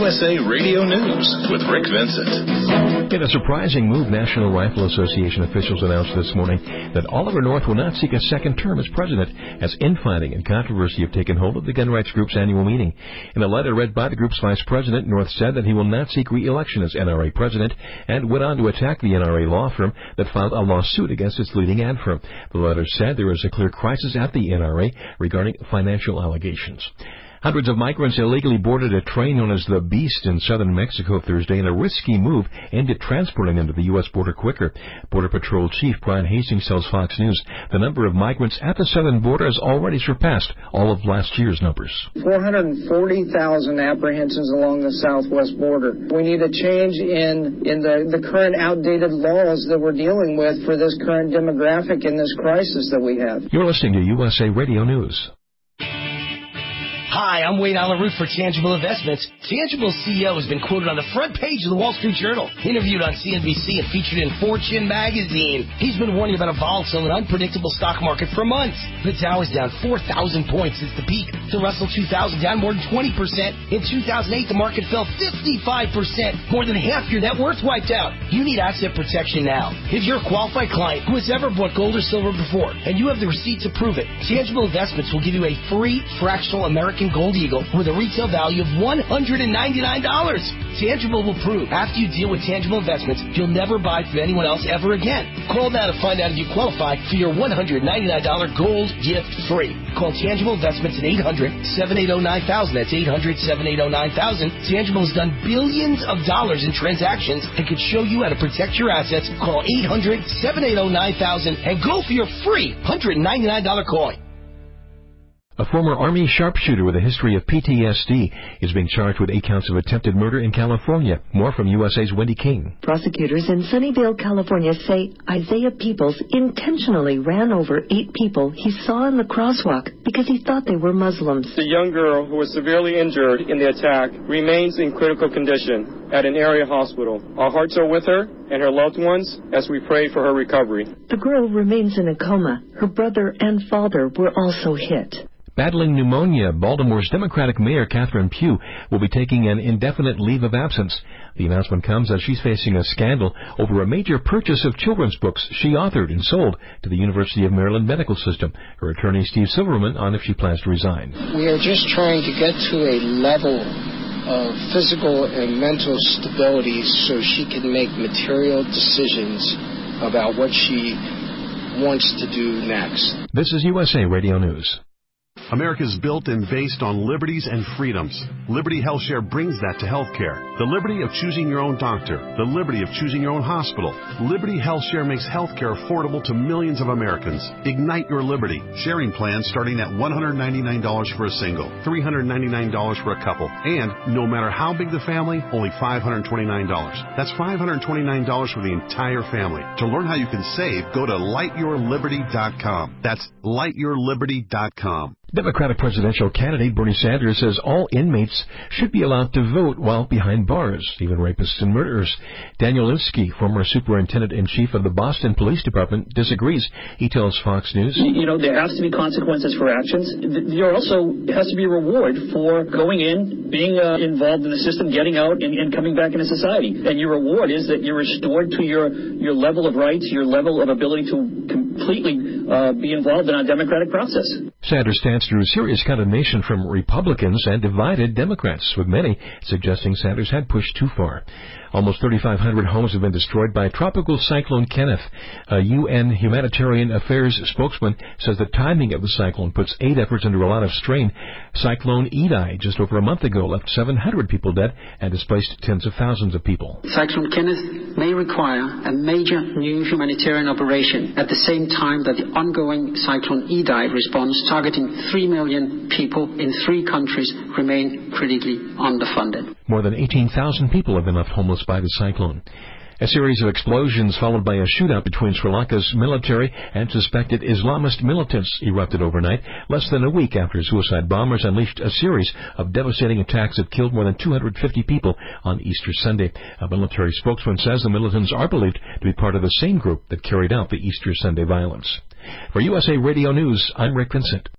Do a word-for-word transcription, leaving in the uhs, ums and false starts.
S A Radio News with Rick Vincent. In a surprising move, National Rifle Association officials announced this morning that Oliver North will not seek a second term as president, as infighting and controversy have taken hold of the gun rights group's annual meeting. In a letter read by the group's vice president, North said that he will not seek re-election as N R A president, and went on to attack the N R A law firm that filed a lawsuit against its leading ad firm. The letter said there is a clear crisis at the N R A regarding financial allegations. Hundreds of migrants illegally boarded a train known as the Beast in southern Mexico Thursday in a risky move aimed at transporting them to the U S border quicker. Border Patrol Chief Brian Hastings tells Fox News the number of migrants at the southern border has already surpassed all of last year's numbers. four hundred forty thousand apprehensions along the southwest border. We need a change in, in the, the current outdated laws that we're dealing with for this current demographic and this crisis that we have. You're listening to U S A Radio News. Hi, I'm Wade Allen Root for Tangible Investments. Tangible's C E O has been quoted on the front page of the Wall Street Journal, interviewed on C N B C, and featured in Fortune magazine. He's been warning about a volatile and unpredictable stock market for months. The Dow is down four thousand points since the peak. The Russell two thousand down more than twenty percent. In two thousand eight, the market fell fifty-five percent. More than half your net worth wiped out. You need asset protection now. If you're a qualified client who has ever bought gold or silver before, and you have the receipt to prove it, Tangible Investments will give you a free fractional American Gold Eagle with a retail value of one hundred ninety-nine dollars. Tangible will prove after you deal with Tangible Investments, you'll never buy from anyone else ever again. Call now to find out if you qualify for your one hundred ninety-nine dollars gold gift free. Call Tangible Investments at eight hundred, seven eight zero, nine thousand. That's eight hundred, seven eight zero, nine thousand. Tangible has done billions of dollars in transactions and could show you how to protect your assets. Call eight hundred, seven eight zero, nine thousand and go for your free one hundred ninety-nine dollars coin. A former Army sharpshooter with a history of P T S D is being charged with eight counts of attempted murder in California. More from U S A's Wendy King. Prosecutors in Sunnyvale, California say Isaiah Peoples intentionally ran over eight people he saw in the crosswalk because he thought they were Muslims. The young girl who was severely injured in the attack remains in critical condition at an area hospital. Our hearts are with her and her loved ones as we pray for her recovery. The girl remains in a coma. Her brother and father were also hit. Battling pneumonia, Baltimore's Democratic Mayor Catherine Pugh will be taking an indefinite leave of absence. The announcement comes as she's facing a scandal over a major purchase of children's books she authored and sold to the University of Maryland Medical System. Her attorney, Steve Silverman, on if she plans to resign. We are just trying to get to a level of physical and mental stability so she can make material decisions about what she wants to do next. This is U S A Radio News. America's built and based on liberties and freedoms. Liberty HealthShare brings that to healthcare. The liberty of choosing your own doctor. The liberty of choosing your own hospital. Liberty HealthShare makes healthcare affordable to millions of Americans. Ignite your liberty. Sharing plans starting at one hundred ninety-nine dollars for a single, three hundred ninety-nine dollars for a couple, and no matter how big the family, only five hundred twenty-nine dollars. That's five hundred twenty-nine dollars for the entire family. To learn how you can save, go to light your liberty dot com. That's light your liberty dot com. Democratic presidential candidate Bernie Sanders says all inmates should be allowed to vote while behind bars, even rapists and murderers. Daniel Levski, former superintendent-in-chief of the Boston Police Department, disagrees. He tells Fox News, You know, there has to be consequences for actions. There also has to be a reward for going in, being uh, involved in the system, getting out, and, and coming back into society. And your reward is that you're restored to your, your level of rights, your level of ability to completely uh, be involved in our democratic process. Sanders stands drew serious condemnation from Republicans and divided Democrats, with many suggesting Sanders had pushed too far. Almost thirty-five hundred homes have been destroyed by Tropical Cyclone Kenneth. A U N Humanitarian Affairs spokesman says the timing of the cyclone puts aid efforts under a lot of strain. Cyclone Idai, just over a month ago, left seven hundred people dead and displaced tens of thousands of people. Cyclone Kenneth may require a major new humanitarian operation at the same time that the ongoing Cyclone Idai response targeting three million people in three countries remain critically underfunded. More than eighteen thousand people have been left homeless by the cyclone. A series of explosions followed by a shootout between Sri Lanka's military and suspected Islamist militants erupted overnight, less than a week after suicide bombers unleashed a series of devastating attacks that killed more than two hundred fifty people on Easter Sunday. A military spokesman says the militants are believed to be part of the same group that carried out the Easter Sunday violence. For U S A Radio News, I'm Rick Vincent.